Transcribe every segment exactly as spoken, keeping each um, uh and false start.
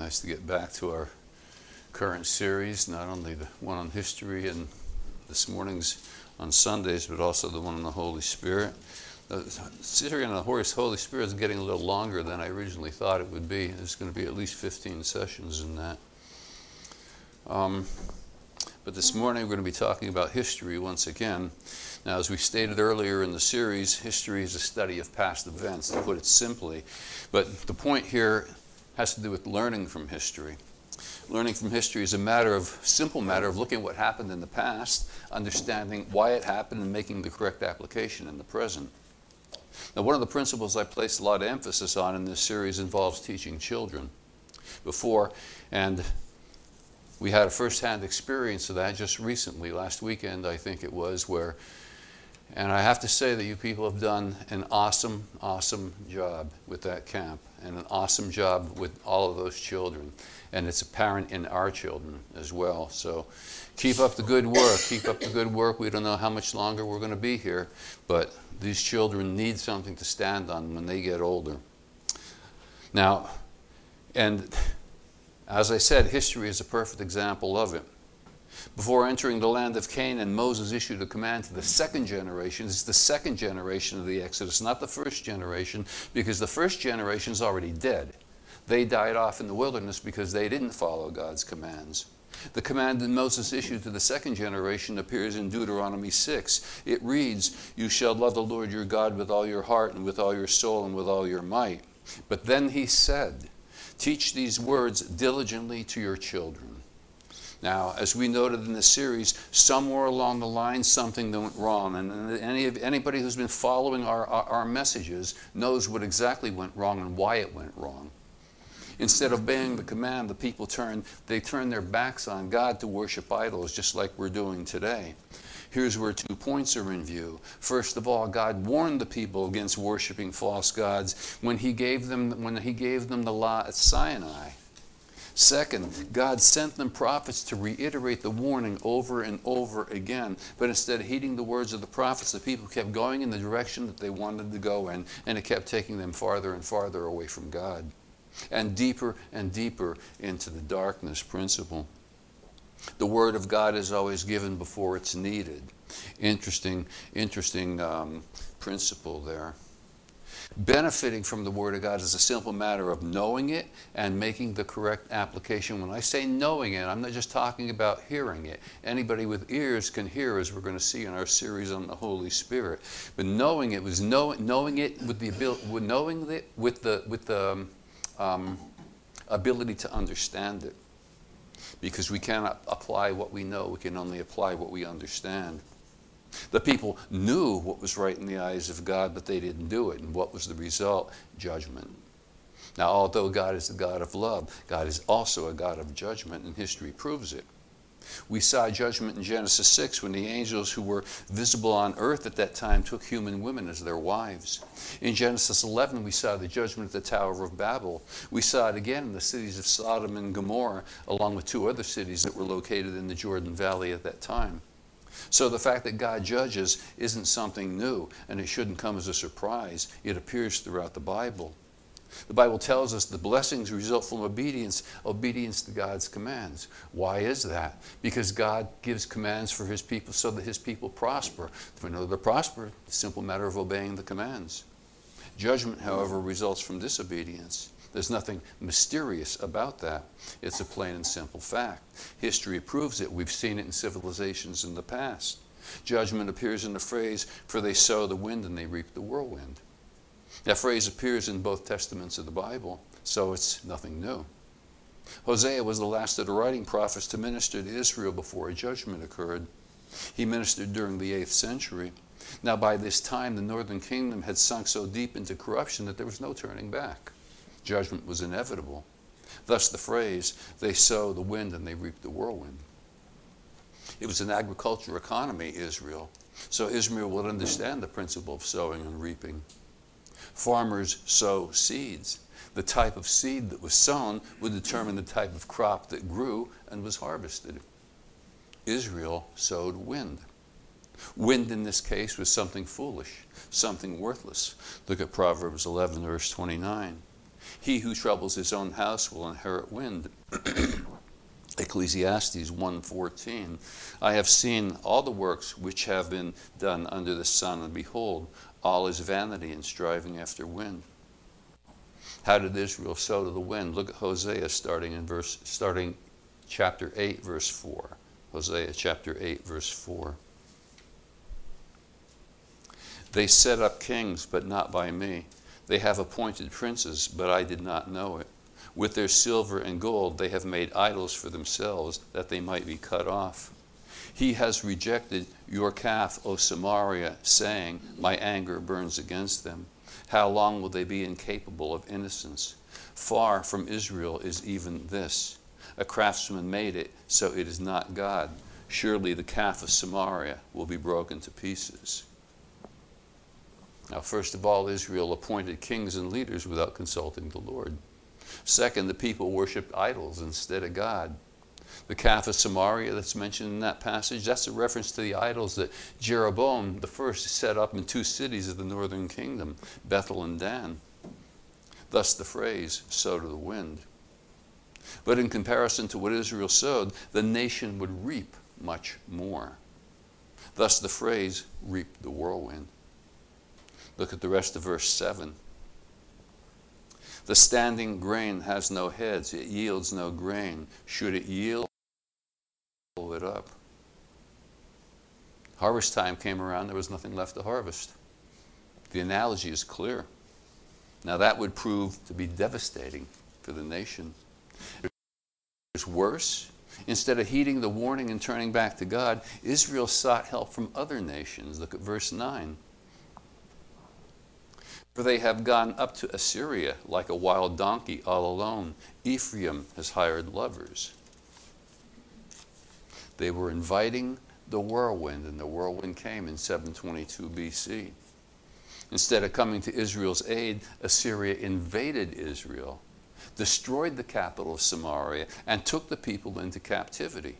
Nice to get back to our current series, not only the one on history and this morning's on Sundays, but also the one on the Holy Spirit. The series on the Holy Spirit is getting a little longer than I originally thought it would be. There's going to be at least fifteen sessions in that. Um, but this morning we're going to be talking about history once again. Now, as we stated earlier in the series, history is a study of past events, to put it simply. But the point here has to do with learning from history. Learning from history is a matter of, simple matter of looking at what happened in the past, understanding why it happened, and making the correct application in the present. Now, one of the principles I place a lot of emphasis on in this series involves teaching children. Before, and we had a first-hand experience of that just recently, last weekend I think it was, where, and I have to say that you people have done an awesome, awesome job with that camp, and an awesome job with all of those children. And it's apparent in our children as well. So keep up the good work, keep up the good work. We don't know how much longer we're going to be here, but these children need something to stand on when they get older. Now, and as I said, history is a perfect example of it. Before entering the land of Canaan, Moses issued a command to the second generation. It's the second generation of the Exodus, not the first generation, because the first generation is already dead. They died off in the wilderness because they didn't follow God's commands. The command that Moses issued to the second generation appears in Deuteronomy six. It reads, "You shall love the Lord your God with all your heart and with all your soul and with all your might." But then he said, "Teach these words diligently to your children." Now, as we noted in the series, somewhere along the line something went wrong, and any, anybody who's been following our, our, our messages knows what exactly went wrong and why it went wrong. Instead of obeying the command, the people turned, they turned their backs on God to worship idols, just like we're doing today. Here's where two points are in view. First of all, God warned the people against worshiping false gods when he gave them, when he gave them the law at Sinai. Second, God sent them prophets to reiterate the warning over and over again. But instead of heeding the words of the prophets, the people kept going in the direction that they wanted to go in, and it kept taking them farther and farther away from God, and deeper and deeper into the darkness principle. The Word of God is always given before it's needed. Interesting, interesting um, principle there. Benefiting from the Word of God is a simple matter of knowing it and making the correct application. When I say knowing it, I'm not just talking about hearing it. Anybody with ears can hear, as we're going to see in our series on the Holy Spirit. But knowing it was know, knowing it with the ability, knowing it with the with the um, ability to understand it. Because we cannot apply what we know; we can only apply what we understand. The people knew what was right in the eyes of God, but they didn't do it. And what was the result? Judgment. Now, although God is the God of love, God is also a God of judgment, and history proves it. We saw judgment in Genesis six when the angels who were visible on earth at that time took human women as their wives. In Genesis eleven, we saw the judgment at the Tower of Babel. We saw it again in the cities of Sodom and Gomorrah, along with two other cities that were located in the Jordan Valley at that time. So the fact that God judges isn't something new, and it shouldn't come as a surprise. It appears throughout the Bible. The Bible tells us the blessings result from obedience, obedience to God's commands. Why is that? Because God gives commands for his people so that his people prosper. If we know they're prosper, it's a simple matter of obeying the commands. Judgment, however, results from disobedience. There's nothing mysterious about that. It's a plain and simple fact. History proves it. We've seen it in civilizations in the past. Judgment appears in the phrase, "For they sow the wind and they reap the whirlwind." That phrase appears in both testaments of the Bible, so it's nothing new. Hosea was the last of the writing prophets to minister to Israel before a judgment occurred. He ministered during the eighth century. Now, by this time, the northern kingdom had sunk so deep into corruption that there was no turning back. Judgment was inevitable. Thus the phrase, "They sow the wind and they reap the whirlwind." It was an agricultural economy, Israel, so Israel would understand the principle of sowing and reaping. Farmers sow seeds. The type of seed that was sown would determine the type of crop that grew and was harvested. Israel sowed wind. Wind in this case was something foolish, something worthless. Look at Proverbs eleven, verse twenty-nine. He who troubles his own house will inherit wind. Ecclesiastes one fourteen. I have seen all the works which have been done under the sun, and behold, all is vanity and striving after wind. How did Israel sow to the wind? Look at Hosea starting in verse starting chapter eight, verse four. Hosea chapter eight, verse four. They set up kings, but not by me. They have appointed princes, but I did not know it. With their silver and gold they have made idols for themselves, that they might be cut off. He has rejected your calf, O Samaria, saying, my anger burns against them. How long will they be incapable of innocence? Far from Israel is even this. A craftsman made it, so it is not God. Surely the calf of Samaria will be broken to pieces. Now, first of all, Israel appointed kings and leaders without consulting the Lord. Second, the people worshipped idols instead of God. The calf of Samaria that's mentioned in that passage, that's a reference to the idols that Jeroboam the first set up in two cities of the northern kingdom, Bethel and Dan. Thus the phrase, sow to the wind. But in comparison to what Israel sowed, the nation would reap much more. Thus the phrase, reap the whirlwind. Look at the rest of verse seven. The standing grain has no heads, it yields no grain. Should it yield, pull it up. Harvest time came around, there was nothing left to harvest. The analogy is clear. Now that would prove to be devastating for the nation. It's worse. Instead of heeding the warning and turning back to God, Israel sought help from other nations. Look at verse nine. For they have gone up to Assyria like a wild donkey all alone. Ephraim has hired lovers. They were inviting the whirlwind, and the whirlwind came in seven twenty-two B C. Instead of coming to Israel's aid, Assyria invaded Israel, destroyed the capital of Samaria, and took the people into captivity.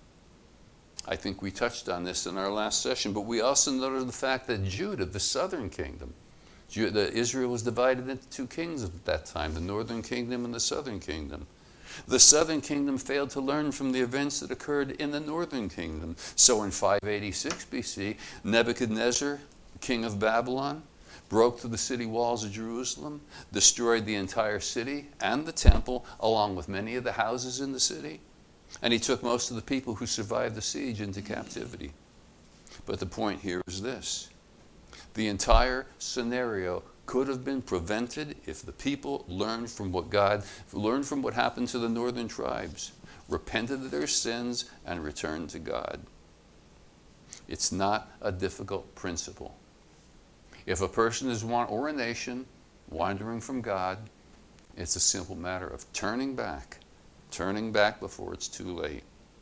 I think we touched on this in our last session, but we also noted the fact that Judah, the southern kingdom, Judah, Israel was divided into two kings at that time, the northern kingdom and the southern kingdom. The southern kingdom failed to learn from the events that occurred in the northern kingdom. So in five eighty-six B C, Nebuchadnezzar, king of Babylon, broke through the city walls of Jerusalem, destroyed the entire city and the temple, along with many of the houses in the city. And he took most of the people who survived the siege into captivity. But the point here is this. The entire scenario could have been prevented if the people learned from what God, learned from what happened to the northern tribes, repented of their sins, and returned to God. It's not a difficult principle. If a person is one or a nation wandering from God, it's a simple matter of turning back, turning back before it's too late.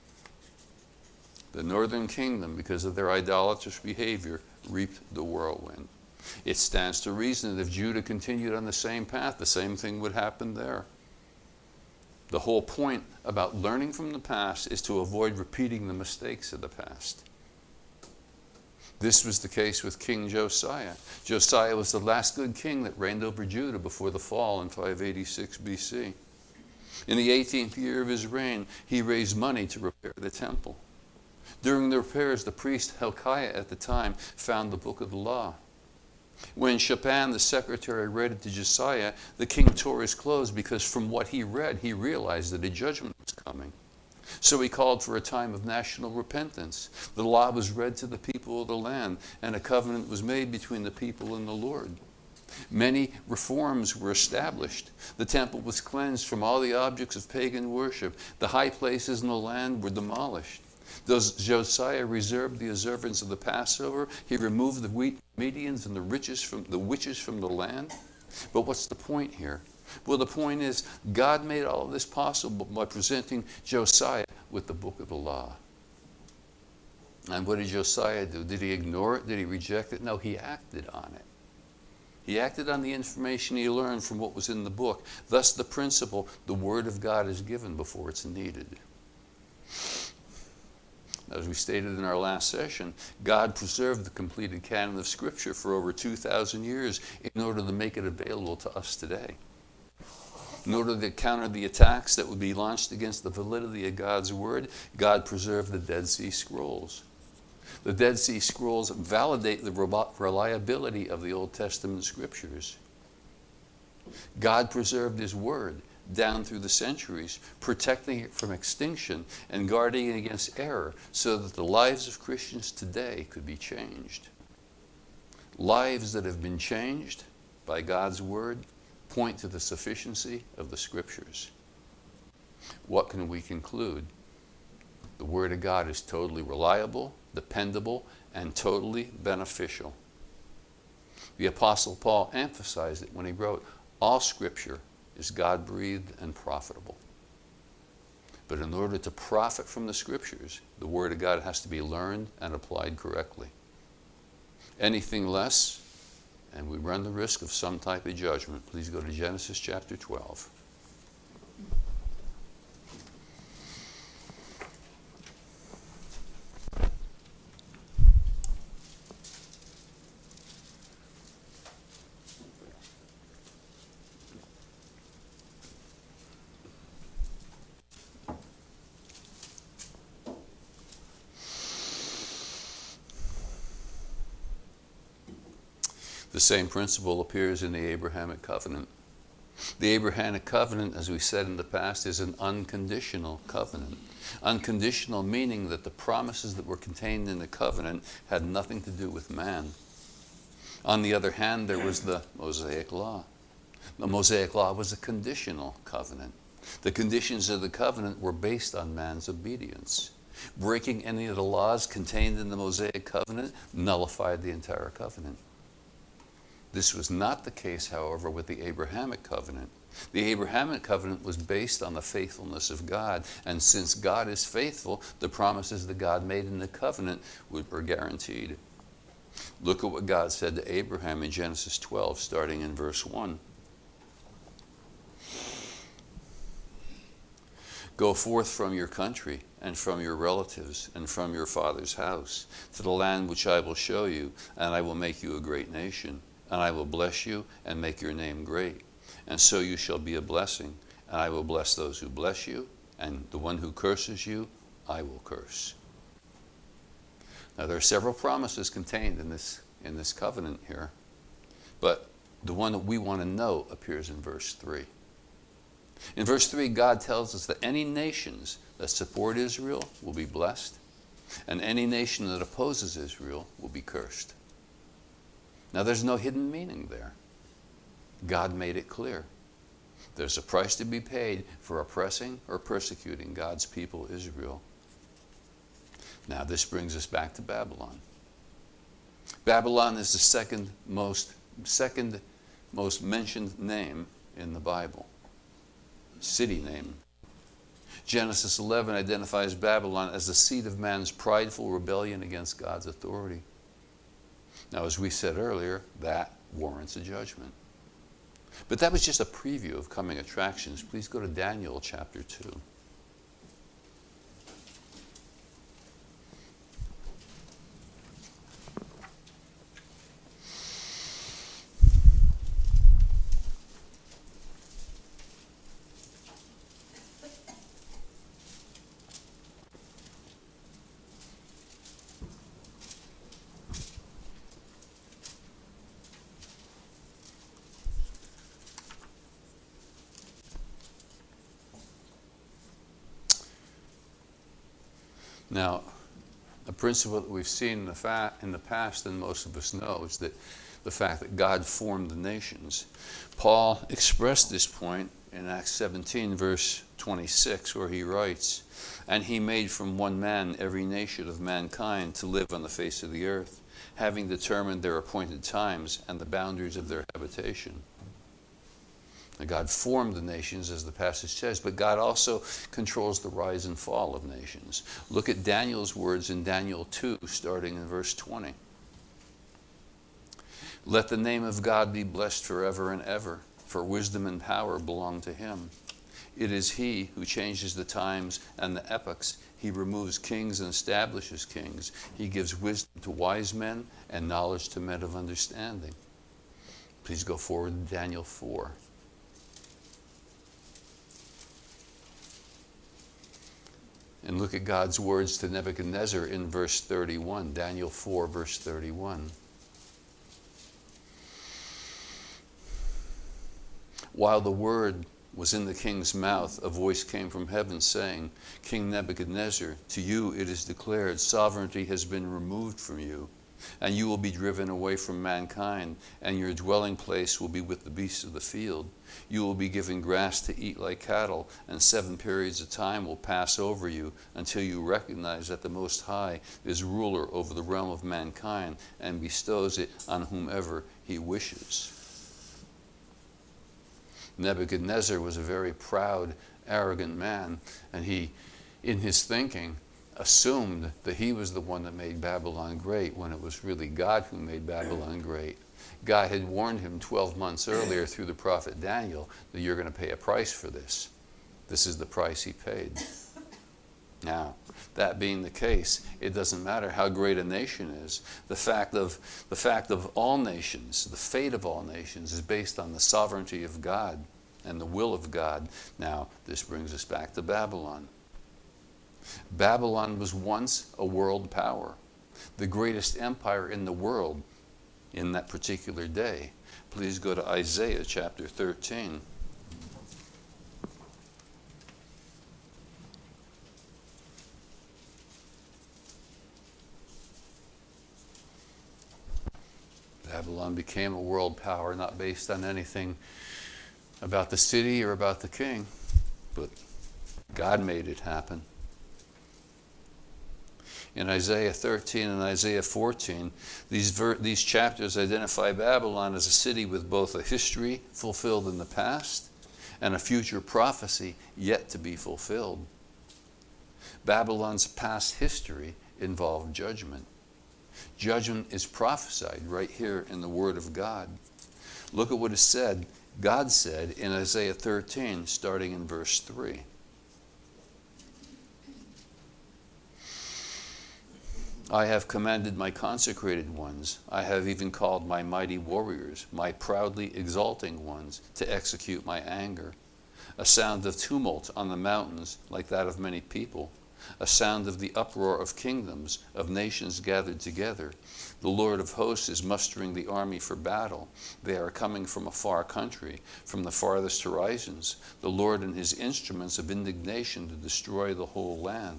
The northern kingdom, because of their idolatrous behavior, reaped the whirlwind. It stands to reason that if Judah continued on the same path, the same thing would happen there. The whole point about learning from the past is to avoid repeating the mistakes of the past. This was the case with King Josiah. Josiah was the last good king that reigned over Judah before the fall in five eighty-six B C. In the eighteenth year of his reign, he raised money to repair the temple. During the repairs, the priest Hilkiah at the time found the book of the law. When Shaphan, the secretary, read it to Josiah, the king tore his clothes because from what he read, he realized that a judgment was coming. So he called for a time of national repentance. The law was read to the people of the land, and a covenant was made between the people and the Lord. Many reforms were established. The temple was cleansed from all the objects of pagan worship. The high places in the land were demolished. Thus Josiah reserved the observance of the Passover. He removed the wheat, medians and the riches from the witches from the land. But what's the point here? Well, the point is God made all of this possible by presenting Josiah with the book of the law. And what did Josiah do? Did he ignore it? Did he reject it? No, he acted on it. He acted on the information he learned from what was in the book. Thus the principle, the word of God is given before it's needed. As we stated in our last session, God preserved the completed canon of Scripture for over two thousand years in order to make it available to us today. In order to counter the attacks that would be launched against the validity of God's word, God preserved the Dead Sea Scrolls. The Dead Sea Scrolls validate the reliability of the Old Testament scriptures. God preserved his word down through the centuries, protecting it from extinction and guarding it against error so that the lives of Christians today could be changed. Lives that have been changed by God's word point to the sufficiency of the scriptures. What can we conclude? The word of God is totally reliable, dependable, and totally beneficial. The Apostle Paul emphasized it when he wrote, all scripture is God-breathed and profitable. But in order to profit from the scriptures, the word of God has to be learned and applied correctly. Anything less, and we run the risk of some type of judgment. Please go to Genesis chapter twelve. The same principle appears in the Abrahamic covenant. The Abrahamic covenant, as we said in the past, is an unconditional covenant. Unconditional meaning that the promises that were contained in the covenant had nothing to do with man. On the other hand, there was the Mosaic Law. The Mosaic Law was a conditional covenant. The conditions of the covenant were based on man's obedience. Breaking any of the laws contained in the Mosaic covenant nullified the entire covenant. This was not the case, however, with the Abrahamic covenant. The Abrahamic covenant was based on the faithfulness of God, and since God is faithful, the promises that God made in the covenant were guaranteed. Look at what God said to Abraham in Genesis twelve, starting in verse one. Go forth from your country and from your relatives and from your father's house to the land which I will show you, and I will make you a great nation. And I will bless you and make your name great. And so you shall be a blessing. And I will bless those who bless you. And the one who curses you, I will curse. Now there are several promises contained in this, in this covenant here. But the one that we want to know appears in verse three. In verse three, God tells us that any nations that support Israel will be blessed. And any nation that opposes Israel will be cursed. Now, there's no hidden meaning there. God made it clear. There's a price to be paid for oppressing or persecuting God's people, Israel. Now, this brings us back to Babylon. Babylon is the second most, second most mentioned name in the Bible. City name. Genesis eleven identifies Babylon as the seat of man's prideful rebellion against God's authority. Now, as we said earlier, that warrants a judgment. But that was just a preview of coming attractions. Please go to Daniel chapter two. Now, a principle that we've seen in the, fa- in the past, and most of us know, is that the fact that God formed the nations. Paul expressed this point in Acts seventeen, verse twenty-six, where he writes, "And he made from one man every nation of mankind to live on the face of the earth, having determined their appointed times and the boundaries of their habitation." Now, God formed the nations, as the passage says, but God also controls the rise and fall of nations. Look at Daniel's words in Daniel two, starting in verse twenty. "Let the name of God be blessed forever and ever, for wisdom and power belong to him. It is he who changes the times and the epochs. He removes kings and establishes kings. He gives wisdom to wise men and knowledge to men of understanding." Please go forward to Daniel four. And look at God's words to Nebuchadnezzar in verse thirty-one, Daniel four, verse thirty-one. While the word was in the king's mouth, a voice came from heaven saying, King Nebuchadnezzar, to you it is declared, sovereignty has been removed from you, and you will be driven away from mankind, and your dwelling place will be with the beasts of the field. You will be given grass to eat like cattle, and seven periods of time will pass over you until you recognize that the Most High is ruler over the realm of mankind and bestows it on whomever he wishes. Nebuchadnezzar was a very proud, arrogant man, and he, in his thinking, assumed that he was the one that made Babylon great when it was really God who made Babylon great. God had warned him twelve months earlier through the prophet Daniel that you're going to pay a price for this. This is the price he paid. Now, that being the case, it doesn't matter how great a nation is. The fact of, the fact of all nations, the fate of all nations, is based on the sovereignty of God and the will of God. Now, this brings us back to Babylon. Babylon was once a world power, the greatest empire in the world in that particular day. Please go to Isaiah chapter thirteen. Babylon became a world power, not based on anything about the city or about the king, but God made it happen. In Isaiah thirteen and Isaiah fourteen, these, ver- these chapters identify Babylon as a city with both a history fulfilled in the past and a future prophecy yet to be fulfilled. Babylon's past history involved judgment. Judgment is prophesied right here in the Word of God. Look at what is said. God said in Isaiah thirteen, starting in verse three. I have commanded my consecrated ones. I have even called my mighty warriors, my proudly exalting ones, to execute my anger. A sound of tumult on the mountains like that of many people. A sound of the uproar of kingdoms, of nations gathered together. The Lord of hosts is mustering the army for battle. They are coming from a far country, from the farthest horizons. The Lord and his instruments of indignation to destroy the whole land.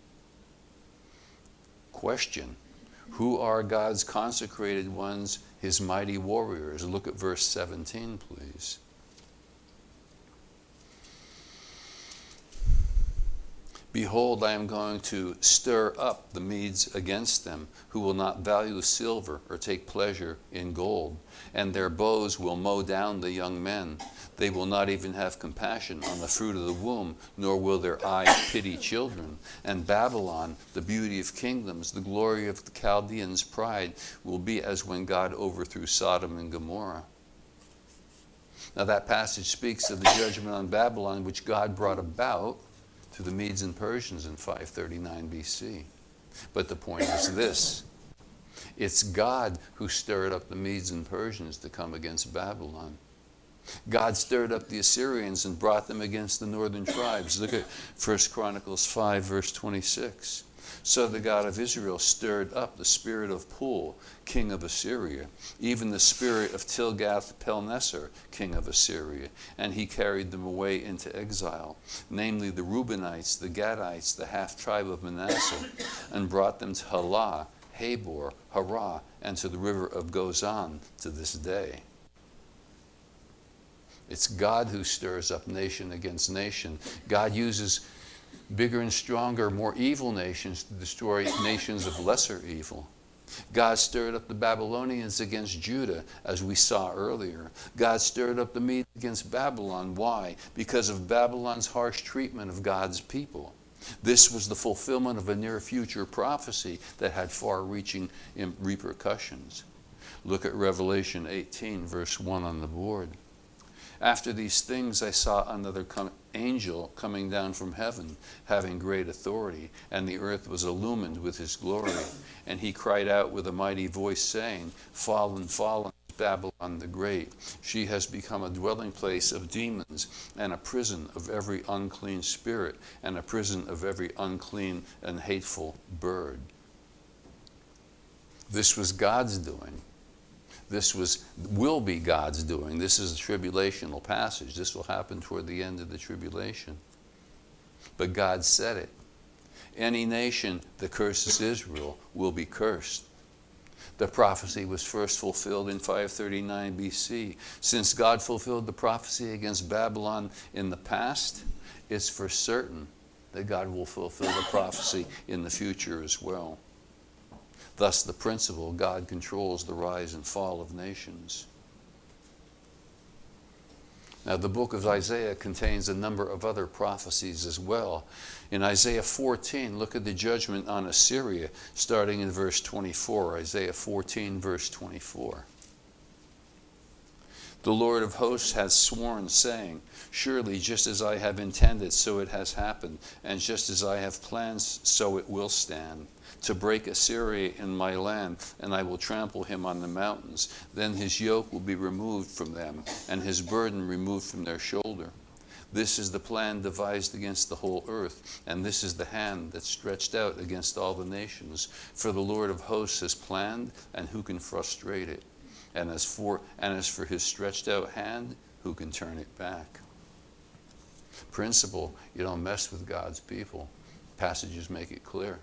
Question: who are God's consecrated ones, his mighty warriors? Look at verse seventeen, please. Behold, I am going to stir up the Medes against them, who will not value silver or take pleasure in gold, and their bows will mow down the young men. They will not even have compassion on the fruit of the womb, nor will their eyes pity children. And Babylon, the beauty of kingdoms, the glory of the Chaldeans' pride, will be as when God overthrew Sodom and Gomorrah. Now that passage speaks of the judgment on Babylon, which God brought about to the Medes and Persians in five thirty-nine B C. But the point is this: it's God who stirred up the Medes and Persians to come against Babylon. God stirred up the Assyrians and brought them against the northern tribes. Look at First Chronicles five, verse twenty-six. So the God of Israel stirred up the spirit of Pul, king of Assyria, even the spirit of Tilgath-Pilneser, king of Assyria, and he carried them away into exile, namely the Reubenites, the Gadites, the half-tribe of Manasseh, and brought them to Halah, Habor, Harah, and to the river of Gozan to this day. It's God who stirs up nation against nation. God uses bigger and stronger, more evil nations to destroy nations of lesser evil. God stirred up the Babylonians against Judah, as we saw earlier. God stirred up the Medes against Babylon. Why? Because of Babylon's harsh treatment of God's people. This was the fulfillment of a near future prophecy that had far-reaching repercussions. Look at Revelation eighteen, verse one on the board. After these things I saw another com- angel coming down from heaven, having great authority, and the earth was illumined with his glory. And he cried out with a mighty voice, saying, Fallen, fallen, Babylon the Great. She has become a dwelling place of demons and a prison of every unclean spirit and a prison of every unclean and hateful bird. This was God's doing. This was will be God's doing. This is a tribulational passage. This will happen toward the end of the tribulation. But God said it. Any nation that curses Israel will be cursed. The prophecy was first fulfilled in five thirty-nine B C. Since God fulfilled the prophecy against Babylon in the past, it's for certain that God will fulfill the prophecy in the future as well. Thus the principle, God controls the rise and fall of nations. Now, the book of Isaiah contains a number of other prophecies as well. In Isaiah fourteen, look at the judgment on Assyria, starting in verse twenty-four. Isaiah fourteen, verse twenty-four. The Lord of hosts has sworn, saying, surely just as I have intended, so it has happened, and just as I have planned, so it will stand, to break Assyria in my land, and I will trample him on the mountains. Then his yoke will be removed from them, and his burden removed from their shoulder. This is the plan devised against the whole earth, and this is the hand that stretched out against all the nations. For the Lord of hosts has planned, and who can frustrate it? And as for, and as for his stretched out hand, who can turn it back? Principle, you don't mess with God's people. Passages make it clear.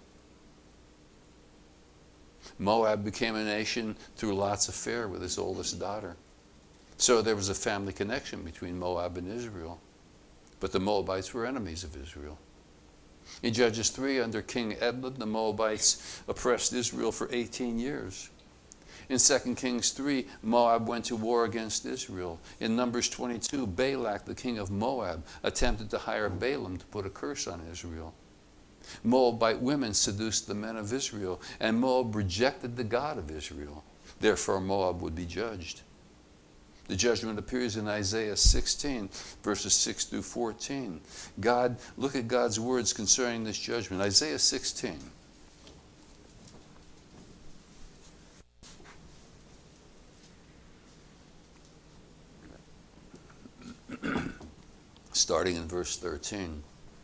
Moab became a nation through Lot's affair with his oldest daughter. So there was a family connection between Moab and Israel. But the Moabites were enemies of Israel. In Judges three, under King Edlin, the Moabites oppressed Israel for eighteen years. In Second Kings three, Moab went to war against Israel. In Numbers twenty-two, Balak, the king of Moab, attempted to hire Balaam to put a curse on Israel. Moabite women seduced the men of Israel, and Moab rejected the God of Israel. Therefore, Moab would be judged. The judgment appears in Isaiah sixteen, verses six through fourteen. God, look at God's words concerning this judgment. Isaiah sixteen. Starting in verse thirteen.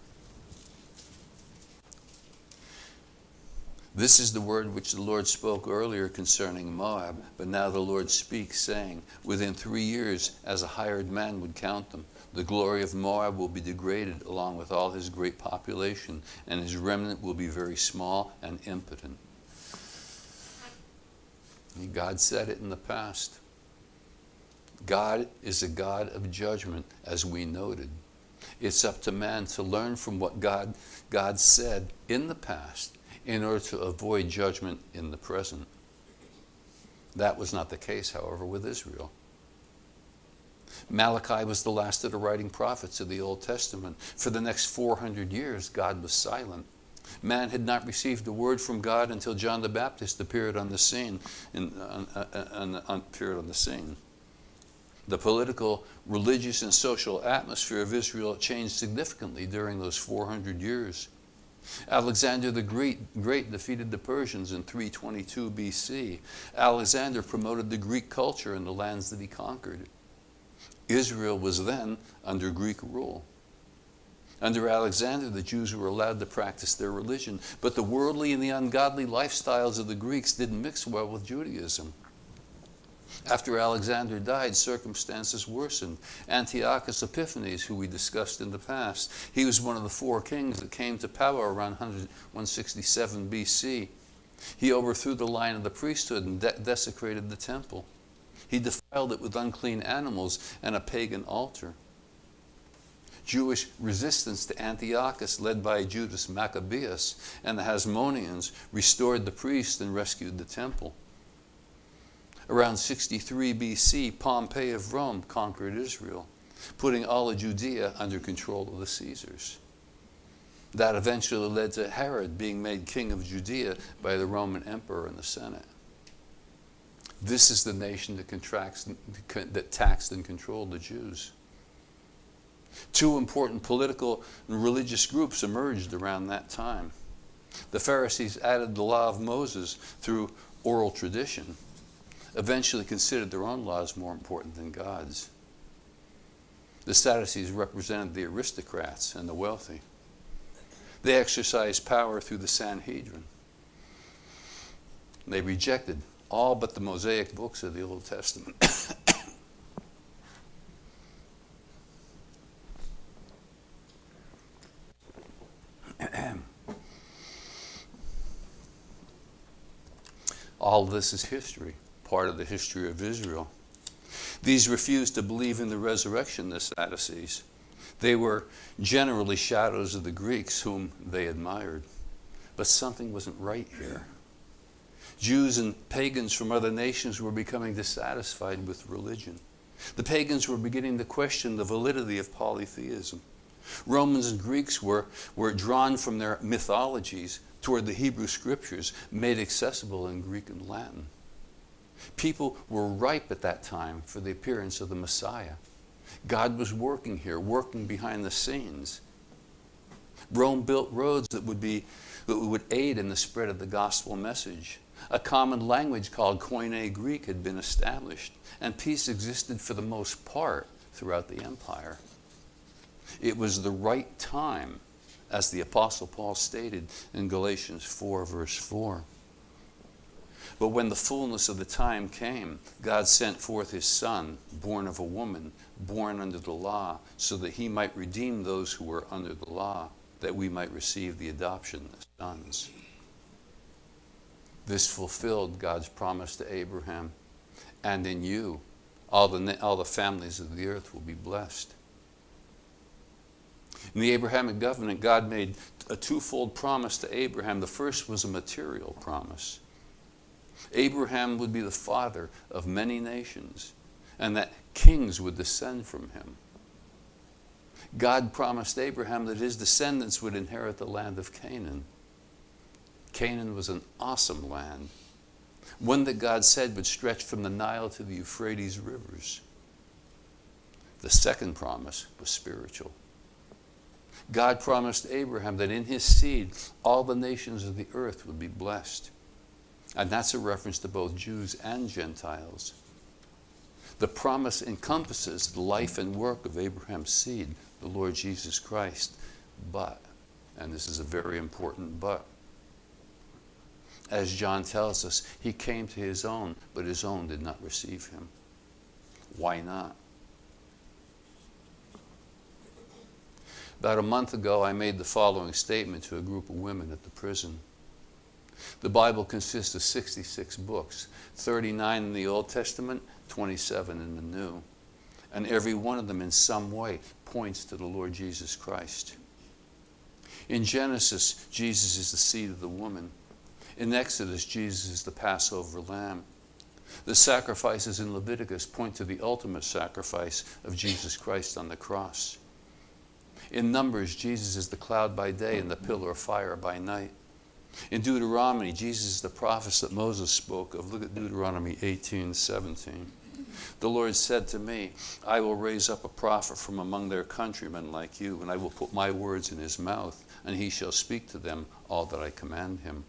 This is the word which the Lord spoke earlier concerning Moab, but now the Lord speaks, saying, within three years, as a hired man would count them, the glory of Moab will be degraded along with all his great population, and his remnant will be very small and impotent. God said it in the past. God is a God of judgment, as we noted. It's up to man to learn from what God, God said in the past in order to avoid judgment in the present. That was not the case, however, with Israel. Malachi was the last of the writing prophets of the Old Testament. For the next four hundred years, God was silent. Man had not received a word from God until John the Baptist appeared on the scene. In, uh, uh, uh, uh, appeared on the scene. The political, religious, and social atmosphere of Israel changed significantly during those four hundred years. Alexander the Great, Great defeated the Persians in three twenty-two B C. Alexander promoted the Greek culture in the lands that he conquered. Israel was then under Greek rule. Under Alexander, the Jews were allowed to practice their religion, but the worldly and the ungodly lifestyles of the Greeks didn't mix well with Judaism. After Alexander died, circumstances worsened. Antiochus Epiphanes, who we discussed in the past, he was one of the four kings that came to power around one sixty-seven B C. He overthrew the line of the priesthood and de- desecrated the temple. He defiled it with unclean animals and a pagan altar. Jewish resistance to Antiochus, led by Judas Maccabeus and the Hasmoneans, restored the priests and rescued the temple. Around sixty-three B C, Pompey of Rome conquered Israel, putting all of Judea under control of the Caesars. That eventually led to Herod being made king of Judea by the Roman emperor and the Senate. This is the nation that, contracts, that taxed and controlled the Jews. Two important political and religious groups emerged around that time. The Pharisees added the law of Moses through oral tradition. eventually considered their own laws more important than God's. The Sadducees represented the aristocrats and the wealthy. They exercised power through the Sanhedrin. They rejected all but the Mosaic books of the Old Testament. All of this is history, part of the history of Israel. These refused to believe in the resurrection, the Sadducees. They were generally shadows of the Greeks whom they admired. But something wasn't right here. Jews and pagans from other nations were becoming dissatisfied with religion. The pagans were beginning to question the validity of polytheism. Romans and Greeks were, were drawn from their mythologies toward the Hebrew scriptures, made accessible in Greek and Latin. People were ripe at that time for the appearance of the Messiah. God was working here, working behind the scenes. Rome built roads that would be that would aid in the spread of the gospel message. A common language called Koine Greek had been established, and peace existed for the most part throughout the empire. It was the right time, as the Apostle Paul stated in Galatians four, verse four. But when the fullness of the time came, God sent forth his Son, born of a woman, born under the law, so that he might redeem those who were under the law, that we might receive the adoption as sons. This fulfilled God's promise to Abraham. And in you, all the, all the families of the earth will be blessed. In the Abrahamic covenant, God made a twofold promise to Abraham. The first was a material promise. Abraham would be the father of many nations, and that kings would descend from him. God promised Abraham that his descendants would inherit the land of Canaan. Canaan was an awesome land, one that God said would stretch from the Nile to the Euphrates rivers. The second promise was spiritual. God promised Abraham that in his seed, all the nations of the earth would be blessed. And that's a reference to both Jews and Gentiles. The promise encompasses the life and work of Abraham's seed, the Lord Jesus Christ. But, and this is a very important but, as John tells us, he came to his own, but his own did not receive him. Why not? About a month ago, I made the following statement to a group of women at the prison. The Bible consists of sixty-six books, thirty-nine in the Old Testament, twenty-seven in the New. And every one of them in some way points to the Lord Jesus Christ. In Genesis, Jesus is the seed of the woman. In Exodus, Jesus is the Passover lamb. The sacrifices in Leviticus point to the ultimate sacrifice of Jesus Christ on the cross. In Numbers, Jesus is the cloud by day and the pillar of fire by night. In Deuteronomy, Jesus is the prophet that Moses spoke of. Look at Deuteronomy eighteen seventeen. The Lord said to me, I will raise up a prophet from among their countrymen like you, and I will put my words in his mouth, and he shall speak to them all that I command him.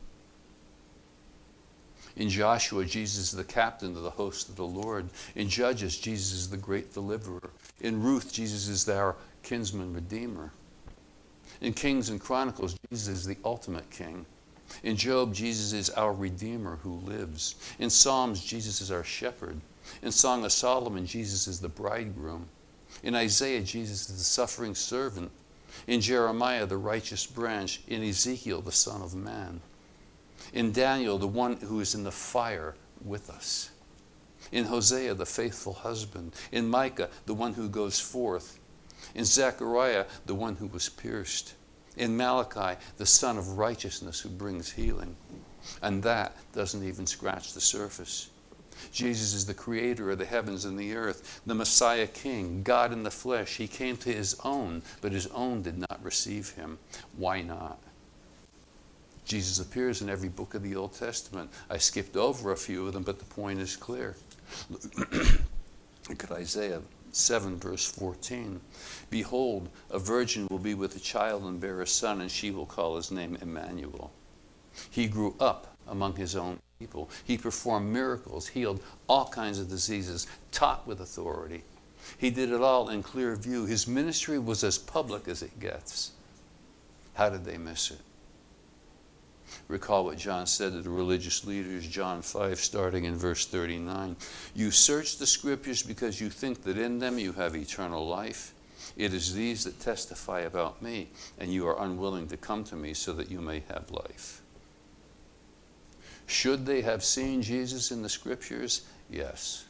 In Joshua, Jesus is the captain of the host of the Lord. In Judges, Jesus is the great deliverer. In Ruth, Jesus is our kinsman redeemer. In Kings and Chronicles, Jesus is the ultimate king. In Job, Jesus is our Redeemer who lives. In Psalms, Jesus is our shepherd. In Song of Solomon, Jesus is the bridegroom. In Isaiah, Jesus is the suffering servant. In Jeremiah, the righteous branch. In Ezekiel, the Son of Man. In Daniel, the one who is in the fire with us. In Hosea, the faithful husband. In Micah, the one who goes forth. In Zechariah, the one who was pierced. In Malachi, the Son of Righteousness who brings healing. And that doesn't even scratch the surface. Jesus is the creator of the heavens and the earth, the Messiah King, God in the flesh. He came to his own, but his own did not receive him. Why not? Jesus appears in every book of the Old Testament. I skipped over a few of them, but the point is clear. Look at Isaiah seven, verse fourteen. Behold, a virgin will be with a child and bear a son, and she will call his name Emmanuel. He grew up among his own people. He performed miracles, healed all kinds of diseases, taught with authority. He did it all in clear view. His ministry was as public as it gets. How did they miss it? Recall what John said to the religious leaders, John five, starting in verse thirty-nine. You search the scriptures because you think that in them you have eternal life. It is these that testify about me, and you are unwilling to come to me so that you may have life. Should they have seen Jesus in the scriptures? Yes.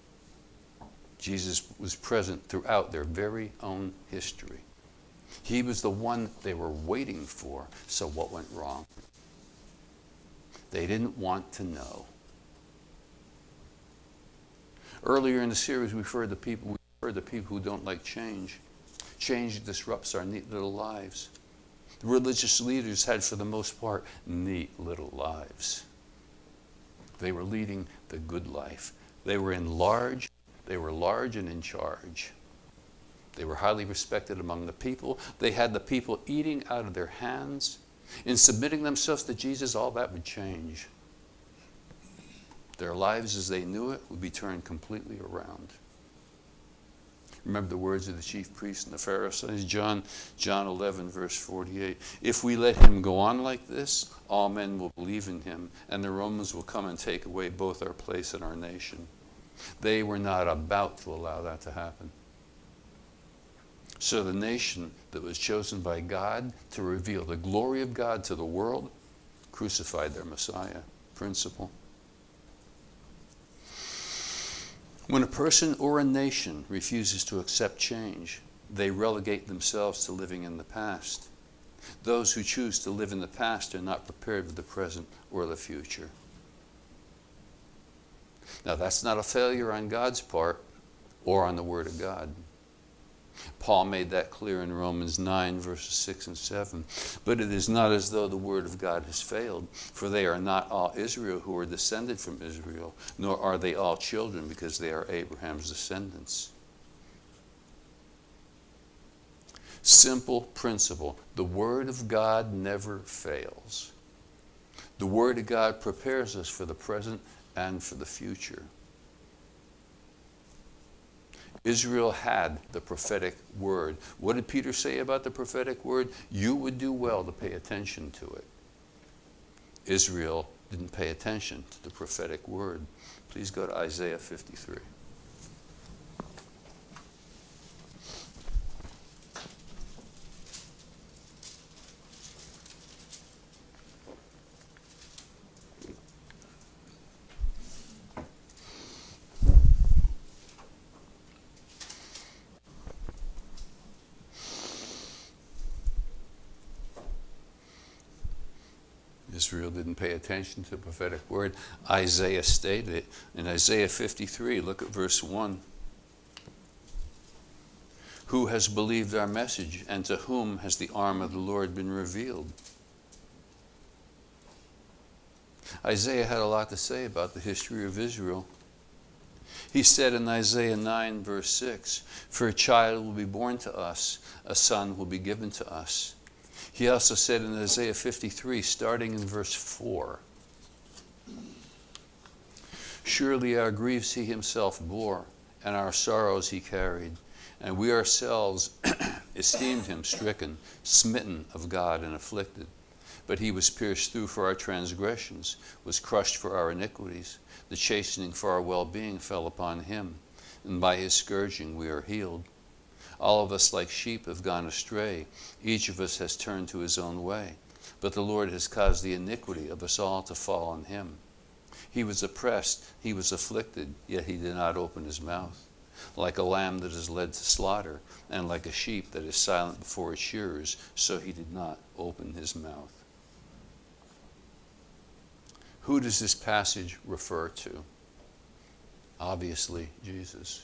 Jesus was present throughout their very own history. He was the one they were waiting for. So what went wrong? They didn't want to know. Earlier in the series, we've heard the people, we've heard the people who don't like change. Change disrupts our neat little lives. The religious leaders had, for the most part, neat little lives. They were leading the good life. They were in large, they were large and in charge. They were highly respected among the people. They had the people eating out of their hands. In submitting themselves to Jesus, all that would change. Their lives as they knew it would be turned completely around. Remember the words of the chief priests and the Pharisees, John, John eleven, verse forty-eight. If we let him go on like this, all men will believe in him, and the Romans will come and take away both our place and our nation. They were not about to allow that to happen. So the nation that was chosen by God to reveal the glory of God to the world crucified their Messiah principle. When a person or a nation refuses to accept change, they relegate themselves to living in the past. Those who choose to live in the past are not prepared for the present or the future. Now, that's not a failure on God's part or on the Word of God. Paul made that clear in Romans nine, verses six and seven. But it is not as though the word of God has failed, for they are not all Israel who are descended from Israel, nor are they all children, because they are Abraham's descendants. Simple principle. The word of God never fails. The word of God prepares us for the present and for the future. Israel had the prophetic word. What did Peter say about the prophetic word? You would do well to pay attention to it. Israel didn't pay attention to the prophetic word. Please go to Isaiah fifty-three. Israel didn't pay attention to the prophetic word. Isaiah stated it. In Isaiah fifty-three, look at verse one. Who has believed our message, and to whom has the arm of the Lord been revealed? Isaiah had a lot to say about the history of Israel. He said in Isaiah nine, verse six, for a child will be born to us, a son will be given to us. He also said in Isaiah fifty-three, starting in verse four, surely our griefs he himself bore, and our sorrows he carried, and we ourselves esteemed him stricken, smitten of God, and afflicted. But he was pierced through for our transgressions, was crushed for our iniquities. The chastening for our well-being fell upon him, and by his scourging we are healed. All of us like sheep have gone astray. Each of us has turned to his own way. But the Lord has caused the iniquity of us all to fall on him. He was oppressed, he was afflicted, yet he did not open his mouth. Like a lamb that is led to slaughter, and like a sheep that is silent before its shearers, so he did not open his mouth. Who does this passage refer to? Obviously, Jesus.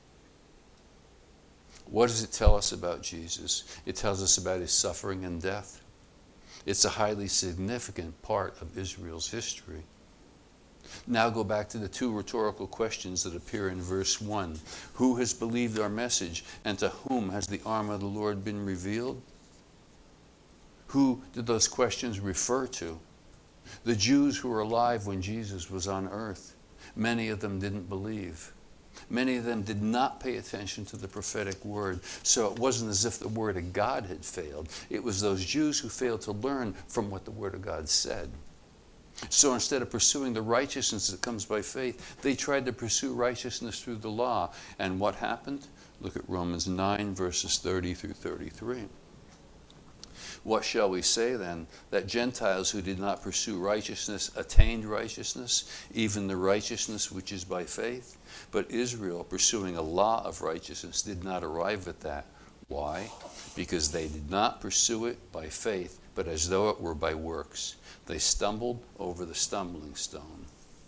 What does it tell us about Jesus? It tells us about his suffering and death. It's a highly significant part of Israel's history. Now go back to the two rhetorical questions that appear in verse one. Who has believed our message, and to whom has the arm of the Lord been revealed? Who did those questions refer to? The Jews who were alive when Jesus was on earth, many of them didn't believe. Many of them did not pay attention to the prophetic word. So it wasn't as if the word of God had failed. It was those Jews who failed to learn from what the word of God said. So instead of pursuing the righteousness that comes by faith, they tried to pursue righteousness through the law. And what happened? Look at Romans nine, verses thirty through thirty-three. What shall we say then? That Gentiles who did not pursue righteousness attained righteousness, even the righteousness which is by faith? But Israel, pursuing a law of righteousness, did not arrive at that. Why? Because they did not pursue it by faith, but as though it were by works. They stumbled over the stumbling stone.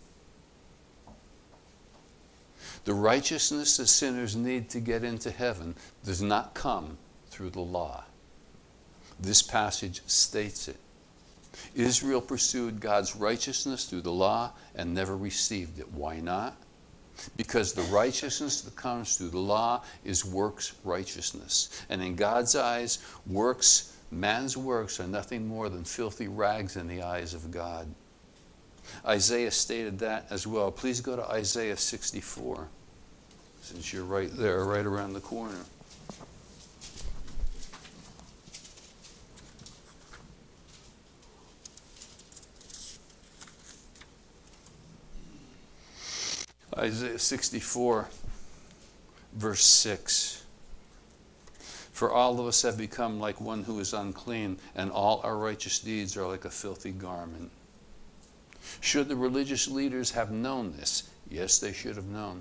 The righteousness that sinners need to get into heaven does not come through the law. This passage states it. Israel pursued God's righteousness through the law and never received it. Why not? Because the righteousness that comes through the law is works righteousness. And in God's eyes, works, man's works are nothing more than filthy rags in the eyes of God. Isaiah stated that as well. Please go to Isaiah sixty-four, since you're right there, right around the corner. Isaiah sixty-four, verse six. For all of us have become like one who is unclean, and all our righteous deeds are like a filthy garment. Should the religious leaders have known this? Yes, they should have known.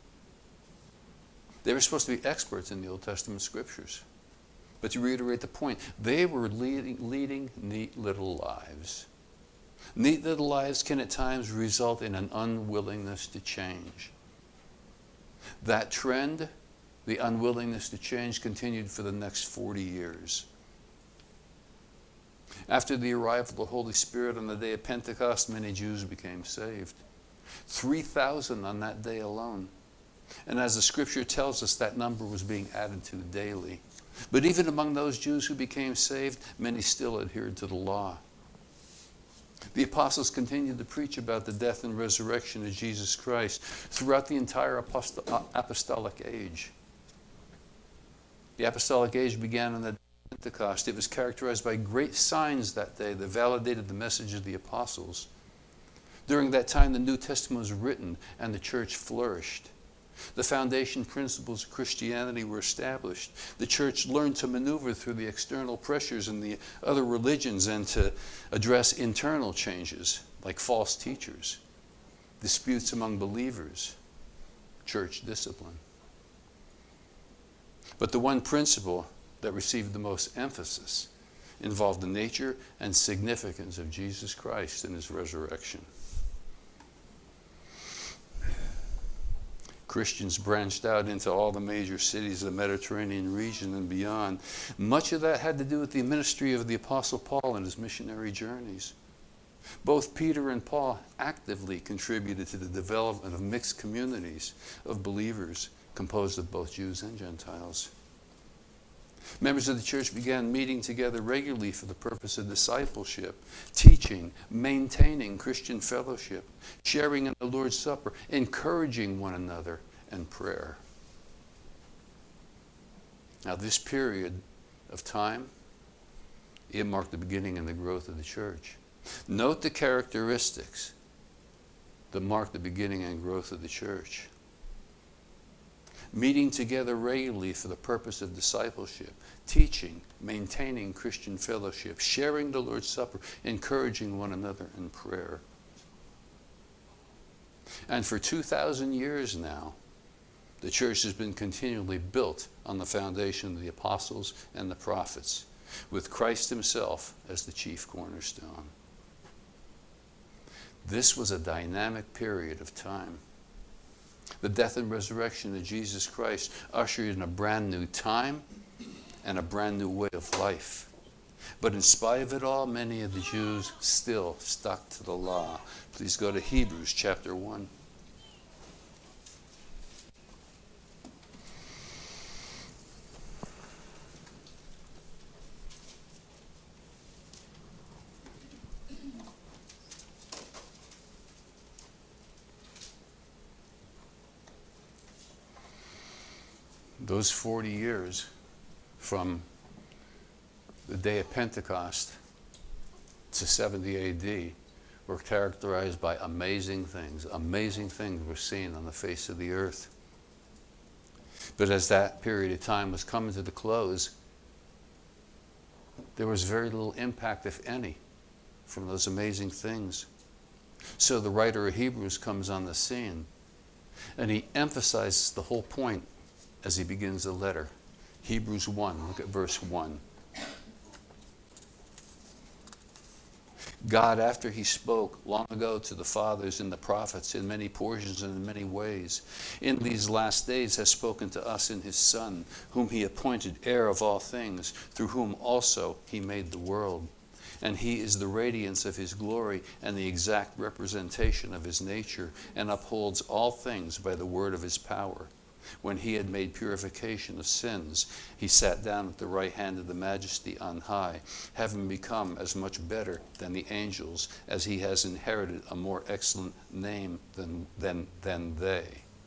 They were supposed to be experts in the Old Testament scriptures. But to reiterate the point, they were leading, leading neat little lives. Neat little lives can at times result in an unwillingness to change. That trend, the unwillingness to change, continued for the next forty years. After the arrival of the Holy Spirit on the day of Pentecost, many Jews became saved. three thousand on that day alone. And as the scripture tells us, that number was being added to daily. But even among those Jews who became saved, many still adhered to the law. The apostles continued to preach about the death and resurrection of Jesus Christ throughout the entire apostolic age. The apostolic age began on the day of Pentecost. It was characterized by great signs that day that validated the message of the apostles. During that time, the New Testament was written and the church flourished. The foundation principles of Christianity were established. The church learned to maneuver through the external pressures in the other religions and to address internal changes like false teachers, disputes among believers, church discipline. But the one principle that received the most emphasis involved the nature and significance of Jesus Christ and his resurrection. Christians branched out into all the major cities of the Mediterranean region and beyond. Much of that had to do with the ministry of the Apostle Paul and his missionary journeys. Both Peter and Paul actively contributed to the development of mixed communities of believers composed of both Jews and Gentiles. Members of the church began meeting together regularly for the purpose of discipleship, teaching, maintaining Christian fellowship, sharing in the Lord's Supper, encouraging one another, and prayer. Now, this period of time, it marked the beginning and the growth of the church. Note the characteristics that marked the beginning and growth of the church. Meeting together regularly for the purpose of discipleship, teaching, maintaining Christian fellowship, sharing the Lord's Supper, encouraging one another in prayer. And for two thousand years now, the church has been continually built on the foundation of the apostles and the prophets, with Christ himself as the chief cornerstone. This was a dynamic period of time. The death and resurrection of Jesus Christ ushered in a brand new time and a brand new way of life. But in spite of it all, many of the Jews still stuck to the law. Please go to Hebrews chapter one. Those forty years from the day of Pentecost to seventy A D were characterized by amazing things. Amazing things were seen on the face of the earth. But as that period of time was coming to the close, there was very little impact, if any, from those amazing things. So the writer of Hebrews comes on the scene, and he emphasizes the whole point as he begins the letter. Hebrews one, look at verse one. God, after he spoke long ago to the fathers and the prophets in many portions and in many ways, in these last days has spoken to us in his Son, whom he appointed heir of all things, through whom also he made the world. And he is the radiance of his glory and the exact representation of his nature, and upholds all things by the word of his power. When he had made purification of sins, he sat down at the right hand of the Majesty on high, having become as much better than the angels, as he has inherited a more excellent name than, than, than they.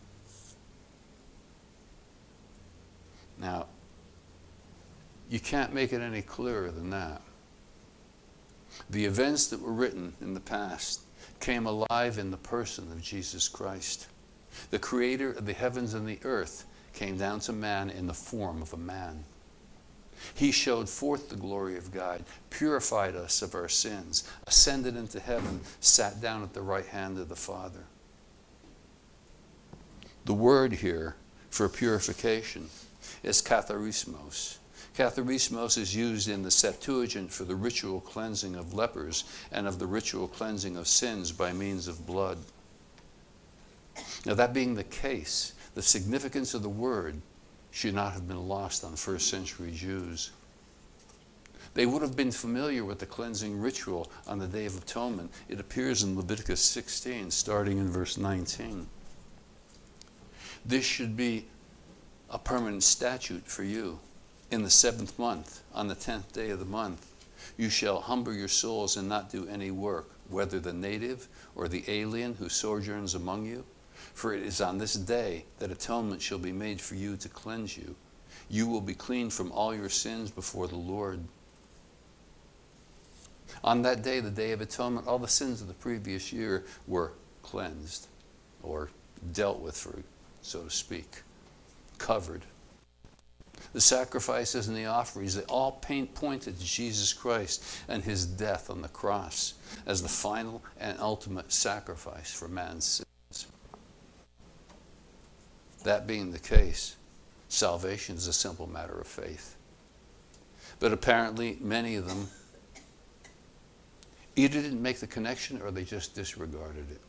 Now, you can't make it any clearer than that. The events that were written in the past came alive in the person of Jesus Christ. The creator of the heavens and the earth came down to man in the form of a man. He showed forth the glory of God, purified us of our sins, ascended into heaven, sat down at the right hand of the Father. The word here for purification is katharismos. Katharismos is used in the Septuagint for the ritual cleansing of lepers and of the ritual cleansing of sins by means of blood. Now, that being the case, the significance of the word should not have been lost on first century Jews. They would have been familiar with the cleansing ritual on the Day of Atonement. It appears in Leviticus sixteen, starting in verse nineteen. This should be a permanent statute for you. In the seventh month, on the tenth day of the month, you shall humble your souls and not do any work, whether the native or the alien who sojourns among you. For it is on this day that atonement shall be made for you to cleanse you. You will be clean from all your sins before the Lord. On that day, the Day of Atonement, all the sins of the previous year were cleansed, or dealt with, for, so to speak, covered. The sacrifices and the offerings, they all paint pointed to Jesus Christ and his death on the cross as the final and ultimate sacrifice for man's sins. That being the case, salvation is a simple matter of faith. But apparently, many of them either didn't make the connection or they just disregarded it.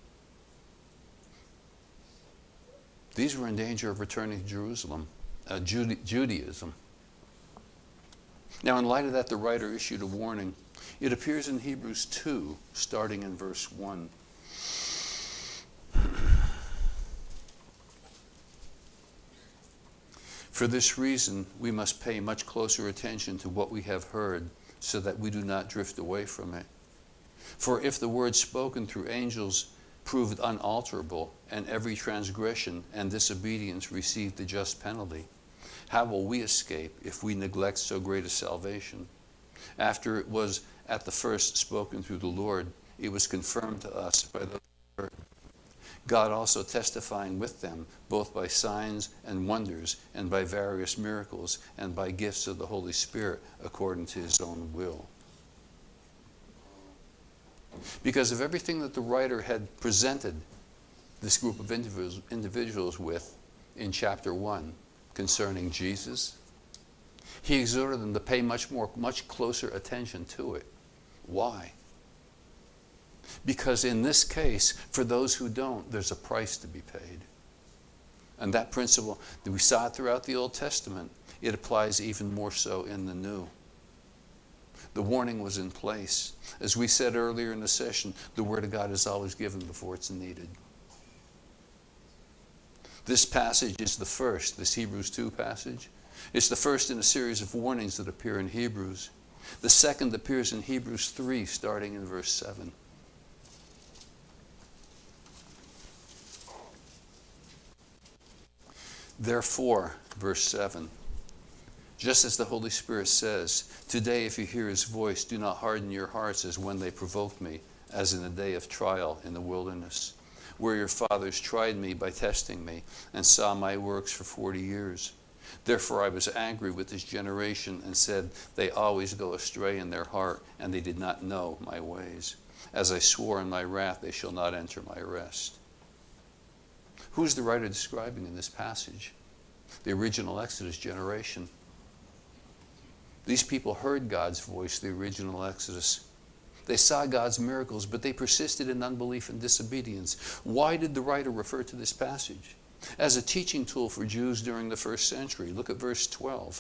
These were in danger of returning to Jerusalem, uh, Jude- Judaism. Now, in light of that, the writer issued a warning. It appears in Hebrews two, starting in verse one. For this reason, we must pay much closer attention to what we have heard, so that we do not drift away from it. For if the word spoken through angels proved unalterable, and every transgression and disobedience received the just penalty, how will we escape if we neglect so great a salvation? After it was at the first spoken through the Lord, it was confirmed to us by those who heard. God also testifying with them, both by signs and wonders, and by various miracles, and by gifts of the Holy Spirit, according to his own will. Because of everything that the writer had presented this group of individuals, individuals with in chapter one concerning Jesus, he exhorted them to pay much more, much closer attention to it. Why? Because in this case, for those who don't, there's a price to be paid. And that principle, we saw it throughout the Old Testament. It applies even more so in the New. The warning was in place. As we said earlier in the session, the Word of God is always given before it's needed. This passage is the first, this Hebrews two passage. It's the first in a series of warnings that appear in Hebrews. The second appears in Hebrews three, starting in verse seven. Therefore, verse seven, just as the Holy Spirit says, today if you hear his voice, do not harden your hearts as when they provoked me, as in the day of trial in the wilderness, where your fathers tried me by testing me and saw my works for forty years. Therefore I was angry with this generation and said, they always go astray in their heart, and they did not know my ways. As I swore in my wrath, they shall not enter my rest. Who's the writer describing in this passage? The original Exodus generation. These people heard God's voice, the original Exodus. They saw God's miracles, but they persisted in unbelief and disobedience. Why did the writer refer to this passage? As a teaching tool for Jews during the first century. Look at verse twelve.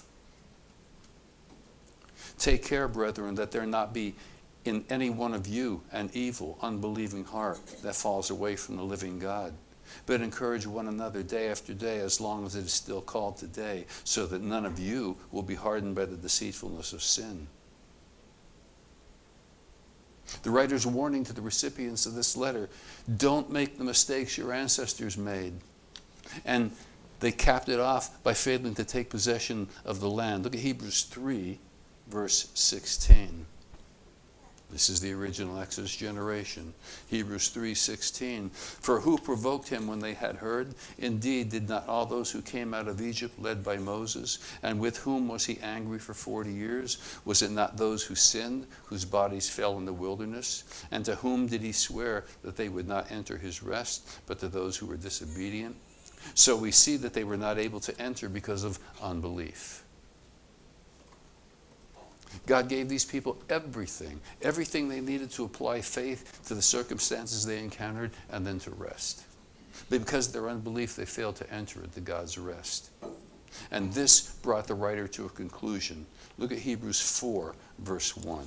Take care, brethren, that there not be in any one of you an evil, unbelieving heart that falls away from the living God. But encourage one another day after day, as long as it is still called today, so that none of you will be hardened by the deceitfulness of sin. The writer's warning to the recipients of this letter, don't make the mistakes your ancestors made. And they capped it off by failing to take possession of the land. Look at Hebrews three, verse sixteen. This is the original Exodus generation. Hebrews three sixteen. For who provoked him when they had heard? Indeed, did not all those who came out of Egypt led by Moses? And with whom was he angry for forty years? Was it not those who sinned, whose bodies fell in the wilderness? And to whom did he swear that they would not enter his rest, but to those who were disobedient? So we see that they were not able to enter because of unbelief. God gave these people everything, everything they needed to apply faith to the circumstances they encountered and then to rest. But because of their unbelief, they failed to enter into God's rest. And this brought the writer to a conclusion. Look at Hebrews four, verse one.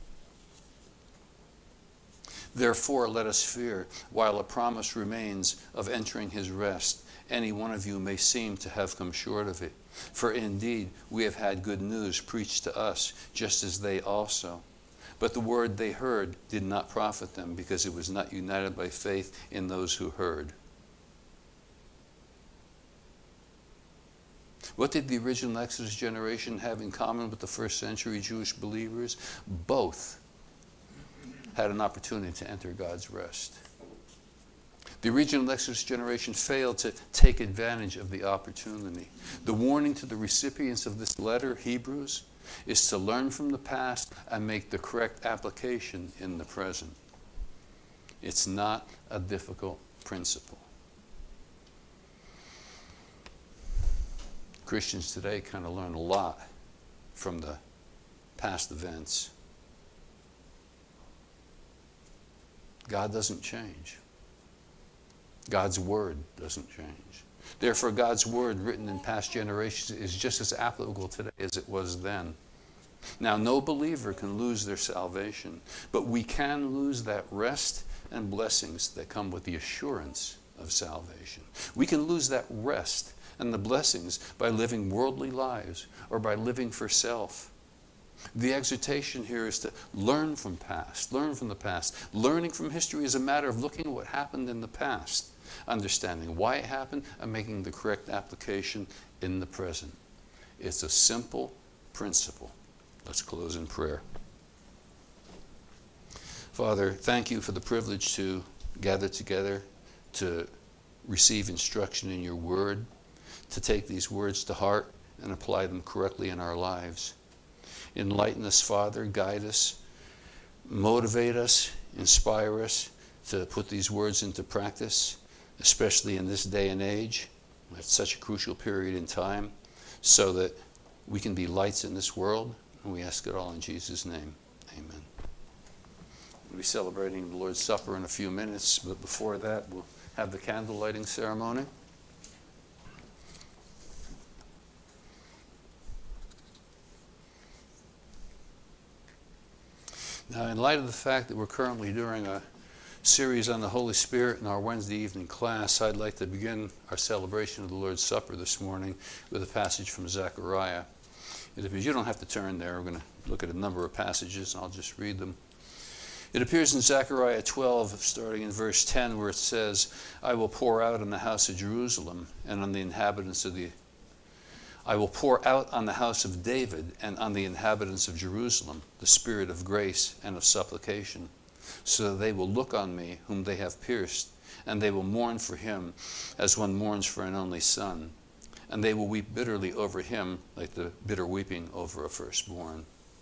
Therefore, let us fear, while a promise remains of entering his rest. Any one of you may seem to have come short of it. For indeed, we have had good news preached to us, just as they also. But the word they heard did not profit them, because it was not united by faith in those who heard. What did the original Exodus generation have in common with the first century Jewish believers? Both had an opportunity to enter God's rest. The original Exodus generation failed to take advantage of the opportunity. The warning to the recipients of this letter, Hebrews, is to learn from the past and make the correct application in the present. It's not a difficult principle. Christians today kind of learn a lot from the past events. God doesn't change. God's word doesn't change. Therefore, God's word written in past generations is just as applicable today as it was then. Now, no believer can lose their salvation, but we can lose that rest and blessings that come with the assurance of salvation. We can lose that rest and the blessings by living worldly lives or by living for self. The exhortation here is to learn from past, learn from the past. Learning from history is a matter of looking at what happened in the past, understanding why it happened, and making the correct application in the present. It's a simple principle. Let's close in prayer. Father, thank you for the privilege to gather together, to receive instruction in your word, to take these words to heart and apply them correctly in our lives. Enlighten us, Father, guide us, motivate us, inspire us to put these words into practice, especially in this day and age, at such a crucial period in time, so that we can be lights in this world. And we ask it all in Jesus' name. Amen. We'll be celebrating the Lord's Supper in a few minutes, but before that, we'll have the candle lighting ceremony. Now, in light of the fact that we're currently doing a series on the Holy Spirit in our Wednesday evening class, I'd like to begin our celebration of the Lord's Supper this morning with a passage from Zechariah. It appears you don't have to turn there. We're going to look at a number of passages, and I'll just read them. It appears in Zechariah twelve, starting in verse ten, where it says, I will pour out on the house of Jerusalem and on the inhabitants of the I will pour out on the house of David and on the inhabitants of Jerusalem the spirit of grace and of supplication, so that they will look on me whom they have pierced, and they will mourn for him as one mourns for an only son, and they will weep bitterly over him like the bitter weeping over a firstborn.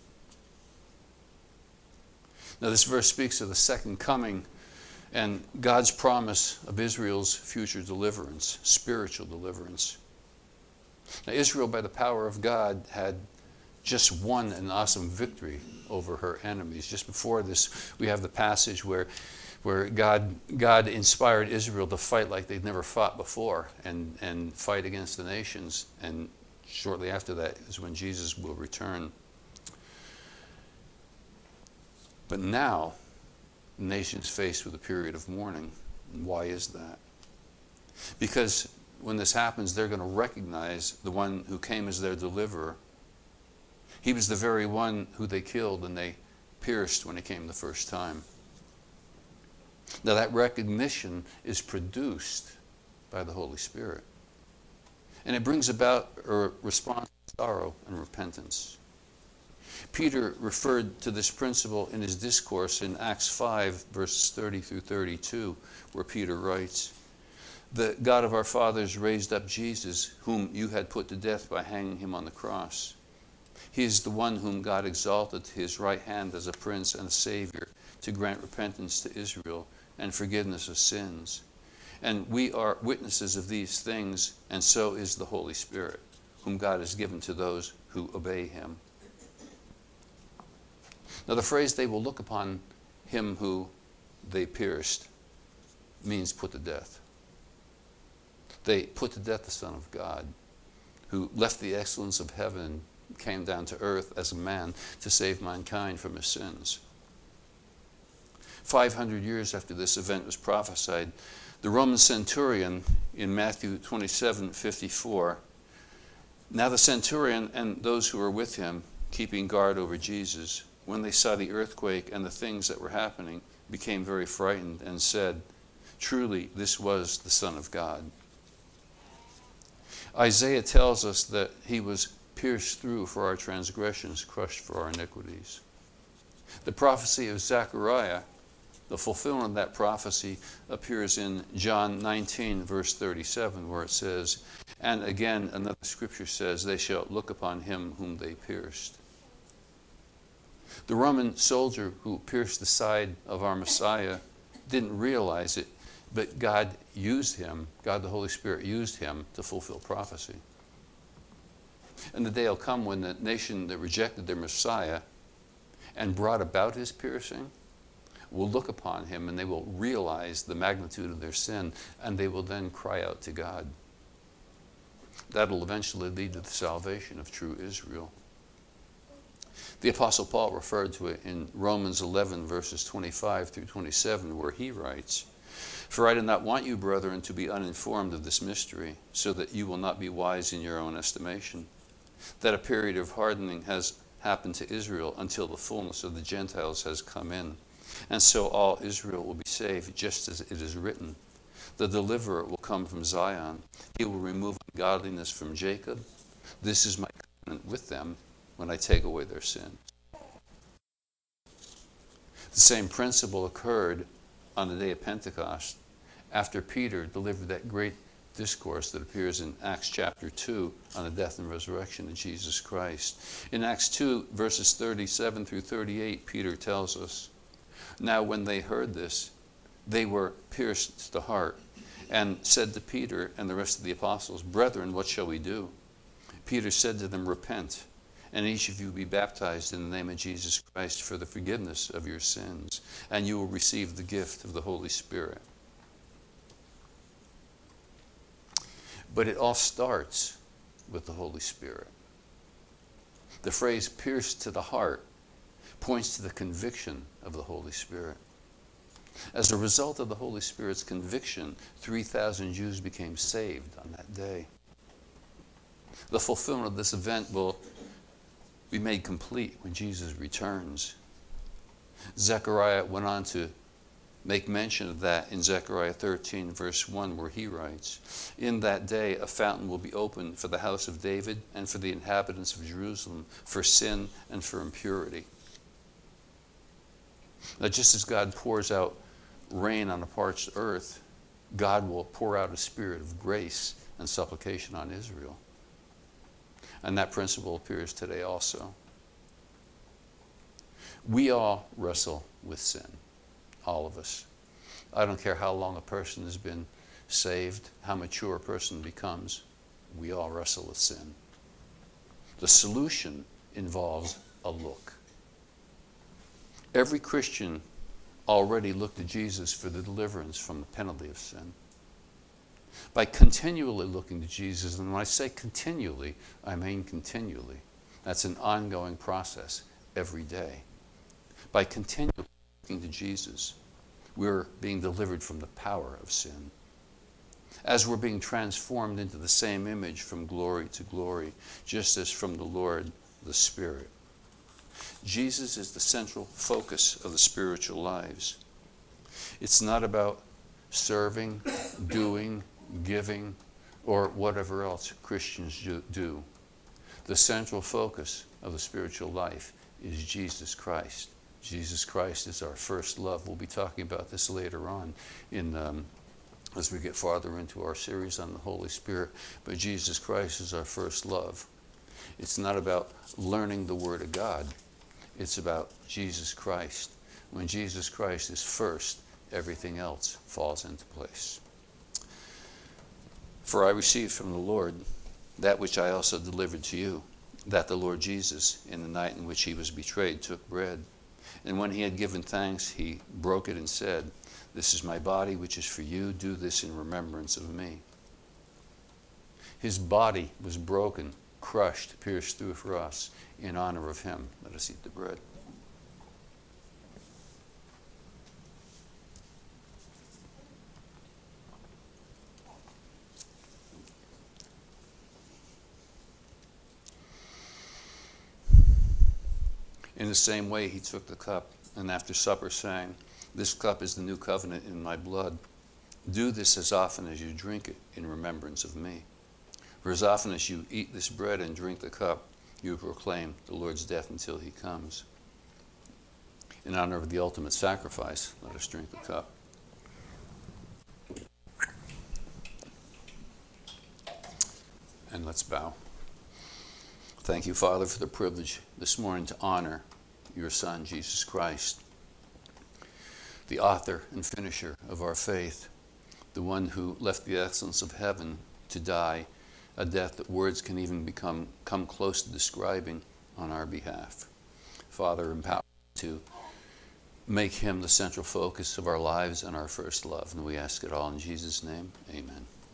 Now this verse speaks of the second coming and God's promise of Israel's future deliverance, spiritual deliverance. Now Israel, by the power of God, had just won an awesome victory over her enemies. Just before this, we have the passage where, where God, God inspired Israel to fight like they'd never fought before and, and fight against the nations. And shortly after that is when Jesus will return. But now, the nation's faced with a period of mourning. And why is that? Because when this happens, they're going to recognize the one who came as their deliverer. He was the very one who they killed and they pierced when he came the first time. Now that recognition is produced by the Holy Spirit. And it brings about a response of sorrow and repentance. Peter referred to this principle in his discourse in Acts five, verses thirty through thirty-two, where Peter writes, The God of our fathers raised up Jesus, whom you had put to death by hanging him on the cross. He is the one whom God exalted to his right hand as a prince and a savior, to grant repentance to Israel and forgiveness of sins. And we are witnesses of these things, and so is the Holy Spirit, whom God has given to those who obey him. Now the phrase, they will look upon him who they pierced, means put to death. They put to death the Son of God, who left the excellence of heaven, came down to earth as a man to save mankind from his sins. five hundred years after this event was prophesied, the Roman centurion in Matthew twenty-seven fifty-four, now the centurion and those who were with him, keeping guard over Jesus, when they saw the earthquake and the things that were happening, became very frightened and said, Truly, this was the Son of God. Isaiah tells us that he was pierced through for our transgressions, crushed for our iniquities. The prophecy of Zechariah, the fulfillment of that prophecy, appears in John nineteen, verse thirty-seven, where it says, And again, another scripture says, They shall look upon him whom they pierced. The Roman soldier who pierced the side of our Messiah didn't realize it, but God used him, God the Holy Spirit used him to fulfill prophecy. And the day will come when the nation that rejected their Messiah and brought about his piercing will look upon him, and they will realize the magnitude of their sin, and they will then cry out to God. That will eventually lead to the salvation of true Israel. The Apostle Paul referred to it in Romans eleven, verses twenty-five through twenty-seven, where he writes, For I do not want you, brethren, to be uninformed of this mystery, so that you will not be wise in your own estimation, that a period of hardening has happened to Israel until the fullness of the Gentiles has come in. And so all Israel will be saved, just as it is written, The deliverer will come from Zion. He will remove ungodliness from Jacob. This is my covenant with them when I take away their sin. The same principle occurred on the day of Pentecost, after Peter delivered that great discourse that appears in Acts chapter two on the death and resurrection of Jesus Christ. In Acts two, verses thirty-seven through thirty-eight, Peter tells us, Now when they heard this, they were pierced to the heart, and said to Peter and the rest of the apostles, Brethren, what shall we do? Peter said to them, Repent, and each of you be baptized in the name of Jesus Christ for the forgiveness of your sins, and you will receive the gift of the Holy Spirit. But it all starts with the Holy Spirit. The phrase pierced to the heart points to the conviction of the Holy Spirit. As a result of the Holy Spirit's conviction, three thousand Jews became saved on that day. The fulfillment of this event will be made complete when Jesus returns. Zechariah went on to make mention of that in Zechariah thirteen, verse one, where he writes, "In that day a fountain will be opened for the house of David and for the inhabitants of Jerusalem, for sin and for impurity." Now, just as God pours out rain on a parched earth, God will pour out a spirit of grace and supplication on Israel. And that principle appears today also. We all wrestle with sin. All of us. I don't care how long a person has been saved, how mature a person becomes, we all wrestle with sin. The solution involves a look. Every Christian already looked to Jesus for the deliverance from the penalty of sin. By continually looking to Jesus, and when I say continually, I mean continually. That's an ongoing process every day. By continually looking to Jesus, we're being delivered from the power of sin. As we're being transformed into the same image from glory to glory, just as from the Lord, the Spirit. Jesus is the central focus of the spiritual lives. It's not about serving, doing, giving, or whatever else Christians do. The central focus of the spiritual life is Jesus Christ. Jesus Christ is our first love. We'll be talking about this later on in um, as we get farther into our series on the Holy Spirit. But Jesus Christ is our first love. It's not about learning the Word of God. It's about Jesus Christ. When Jesus Christ is first, everything else falls into place. "For I received from the Lord that which I also delivered to you, that the Lord Jesus, in the night in which he was betrayed, took bread. And when he had given thanks, he broke it and said, 'This is my body, which is for you. Do this in remembrance of me.'" His body was broken, crushed, pierced through for us in honor of him. Let us eat the bread. In the same way, he took the cup, and after supper saying, "This cup is the new covenant in my blood. Do this as often as you drink it in remembrance of me. For as often as you eat this bread and drink the cup, you proclaim the Lord's death until he comes." In honor of the ultimate sacrifice, let us drink the cup. And let's bow. Thank you, Father, for the privilege this morning to honor your Son, Jesus Christ, the author and finisher of our faith, the one who left the excellence of heaven to die a death that words can even become come close to describing on our behalf. Father, empower us to make him the central focus of our lives and our first love. And we ask it all in Jesus' name. Amen.